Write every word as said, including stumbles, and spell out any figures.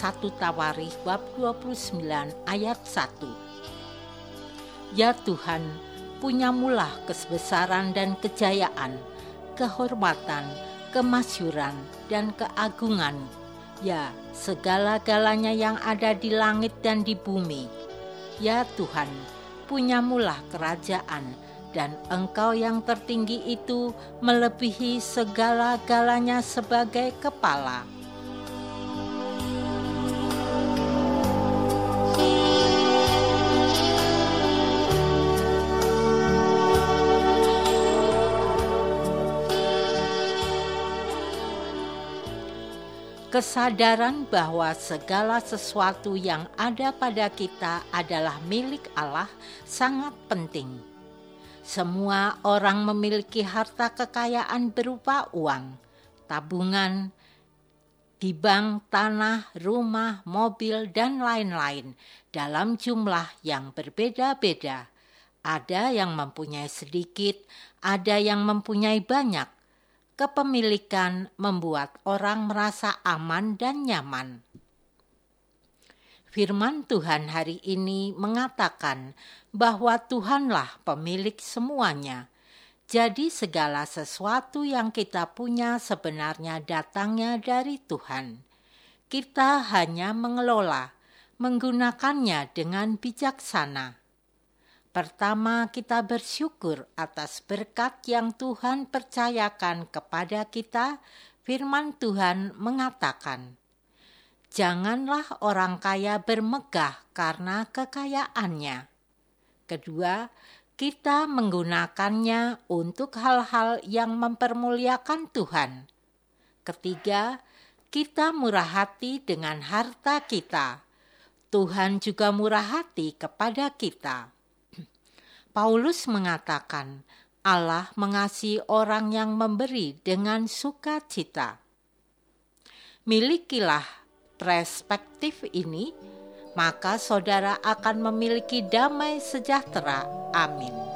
satu Tawarikh bab dua puluh sembilan ayat satu. Ya Tuhan, punyamulah kebesaran dan kejayaan, kehormatan, kemasyhuran, dan keagungan, ya segala-galanya yang ada di langit dan di bumi. Ya Tuhan, punyamulah kerajaan, dan Engkau yang tertinggi itu melebihi segala-galanya sebagai kepala. Kesadaran bahwa segala sesuatu yang ada pada kita adalah milik Allah sangat penting. Semua orang memiliki harta kekayaan berupa uang, tabungan, di bank, tanah, rumah, mobil, dan lain-lain dalam jumlah yang berbeda-beda. Ada yang mempunyai sedikit, ada yang mempunyai banyak. Kepemilikan membuat orang merasa aman dan nyaman. Firman Tuhan hari ini mengatakan bahwa Tuhanlah pemilik semuanya. Jadi segala sesuatu yang kita punya sebenarnya datangnya dari Tuhan. Kita hanya mengelola, menggunakannya dengan bijaksana. Pertama, kita bersyukur atas berkat yang Tuhan percayakan kepada kita. Firman Tuhan mengatakan, janganlah orang kaya bermegah karena kekayaannya. Kedua, kita menggunakannya untuk hal-hal yang mempermuliakan Tuhan. Ketiga, kita murah hati dengan harta kita. Tuhan juga murah hati kepada kita. Paulus mengatakan, Allah mengasihi orang yang memberi dengan sukacita. Milikilah perspektif ini, maka saudara akan memiliki damai sejahtera. Amin.